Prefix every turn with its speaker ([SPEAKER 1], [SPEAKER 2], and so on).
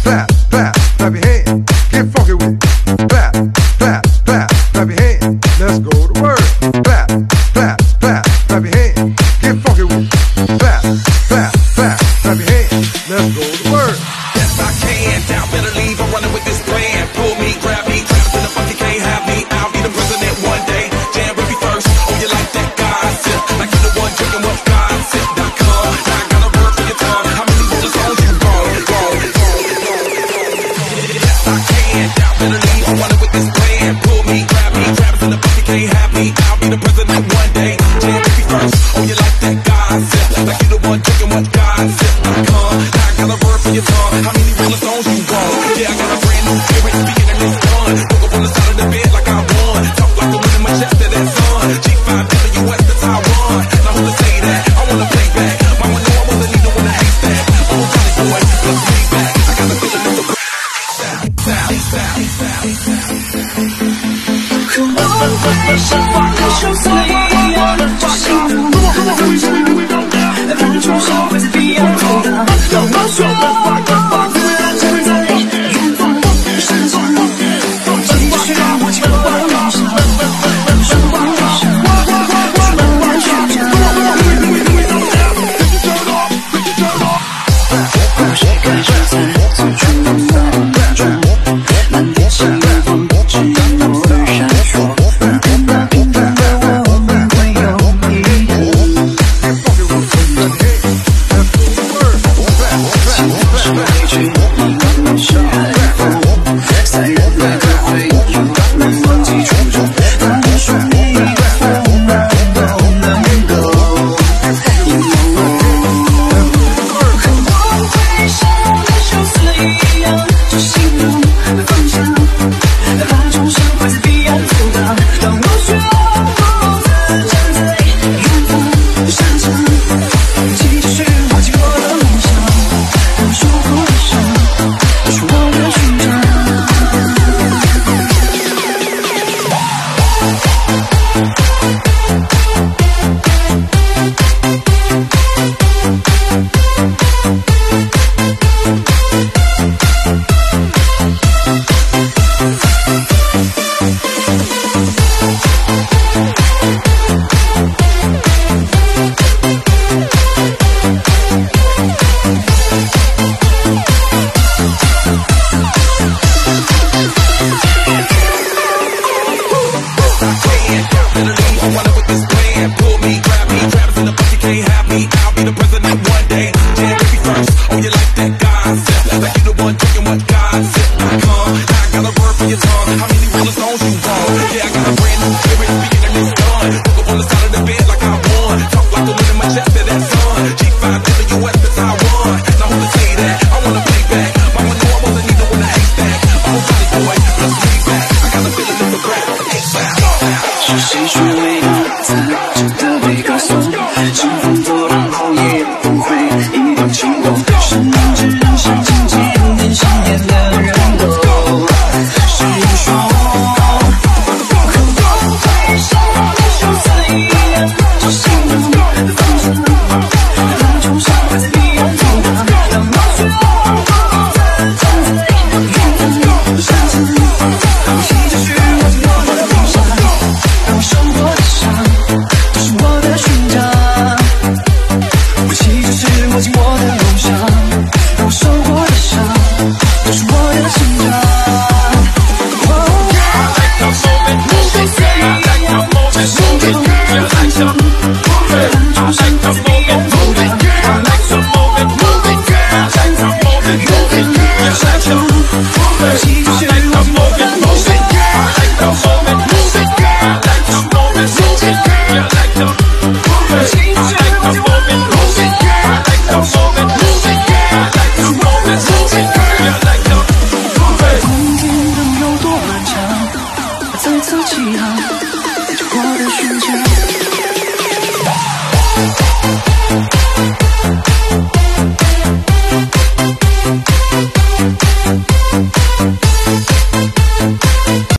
[SPEAKER 1] clap, clap, clap your hands. Get funky with it. Clap, clap, clap, clap your hands. Let's go to work. Clap, clap, clap, clap your hands. Get funky with it. Clap, clap, clap, clap your hands. Let's go to work.
[SPEAKER 2] Yes, I can. Down, better leave. I'm running with this plan. Pull me, grab me, trapped in the bucket, can't have me. I'll be the president one day. Jam with me first. Oh, you like that gossip? Like you're the one drinking what's gossip.com. Now I got a word for your tongue. How many rollers on you roll? Yes, I can. Down, better leave. I'm running with this plan. Pull me, grab me, trapped in the bucket, can't have me. I'll be the president one day. Jam with me first. Oh, you like that gossip? Like you're the one drinking what's gossip.com. Now I got a word for your tongue. How many rollers on you roll? Yeah, I got a brand new spirit. Beginning this one. Woke up on the side of the bed like I won. Talk like the wind in my chest to that sun. G5WS to Taiwan. Now who to say that? I wanna play back. Mama knew I wasn't even when I hate that. I'm a funny boy, let's play back. I got a feeling it's a和我会像花的羞涩一样的心动，放出手会在彼岸游荡，让我说自然站在远方，闪闪继续我前往梦想，守望理想，是我的虚假。故事开始在最初的梦中，满天星光指引我的闪烁，平淡平淡的我们会有一天，幸福是委屈，你们是海风，在人海可会有能忘记初衷，当你说每一个风儿都能够引诱我，和我会像我的羞涩一样，就心动的方向，放纵生活在彼岸游荡，让我学独自站在远方闪闪，继续握紧我的梦想，让守护的伤都是我的勋章。是谁说伟大才值得被歌颂？清风作浪后也不会一动惊动，是明知人生荆棘，连想念的人都是英雄。和我会像我的羞涩一样，就心动的方向，放纵生活在彼岸游荡，让我去独自站在远方闪闪，继续握紧我的梦想，让我受过的伤都是我的勋章。武器就是握紧我的梦想，让我受过的伤都是我的勋章。再次起航，带着我的勋章。